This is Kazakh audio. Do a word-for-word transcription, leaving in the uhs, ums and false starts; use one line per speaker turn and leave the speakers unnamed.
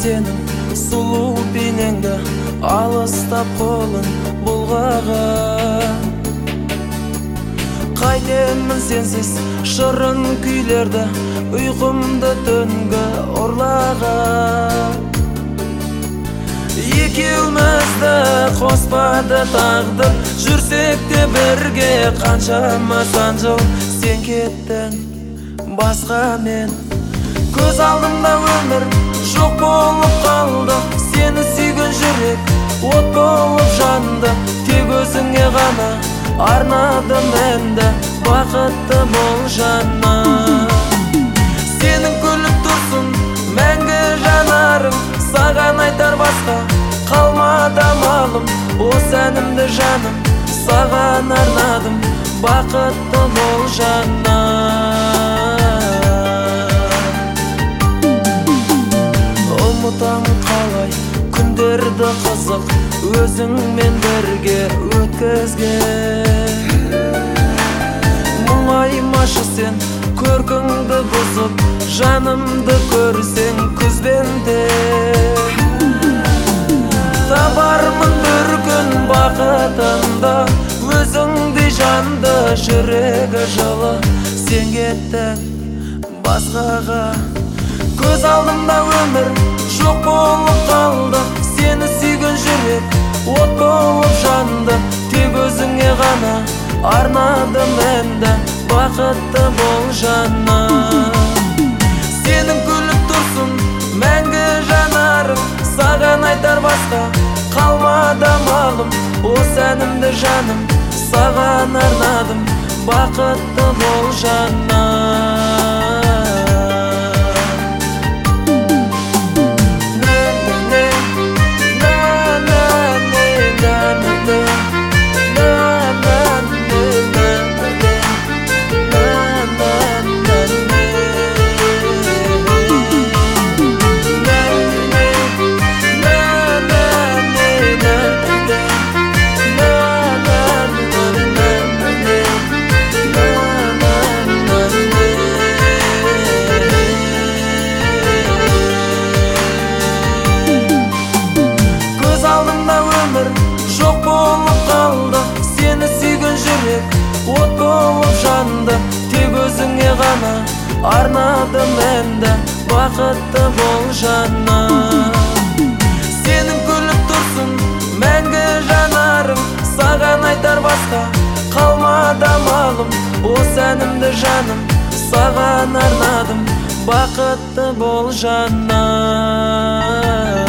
сенің сұлу бейнеңді, алыстап қолың бұлғаған. Қайтемін сенсіз шырын күйлерді, ұйқымды түнгі ұрлаған. Екеумізді қоспады тағдыр, жүрсек те бірге қаншама сан жыл. Сен кеттің басқамен, көз алдымда өмір жоқ болып қалды. Сені сүйген жүрек от болып жанды, тек өзіңе ғана арнадым енді бақытты бол жаным. Сенің күліп тұрсын мәңгі жанарың, саған айтар басқа қалмады амалым. Осы әнімді жаным саған арнадым, бақытты бол жаным. Ұмытамын қалай күндерді қызық, өзіңмен бірге өткізген. Мұңаймашы сен көркіңді бұзып, жанымды көрсең күзбенде. Табармын бір күн бақытында, өзіңдей жанды жүрегі жылы. Сен кеттің басқаға, көз алдымда өмір жоқ болып қалды. Сені сүйген жүрек от болып жанды, тек өзіңе ғана арнадым енді бақытты бол жаным. Сенің күліп тұрсын мәңгі жанарың, саған айтар басқа қалмады амалым. Осы әнімді жаным саған арнадым, бақытты бол жаным. Жоқ болып қалды, сені сүйген жүрек от болып жанды, тек өзіңе ғана арнадым енді бақытты бол жаным. Сенің күліп тұрсын мәңгі жанарың, саған айтар басқа қалмады амалым. Осы әнімді жаным саған арнадым, бақытты бол жаным.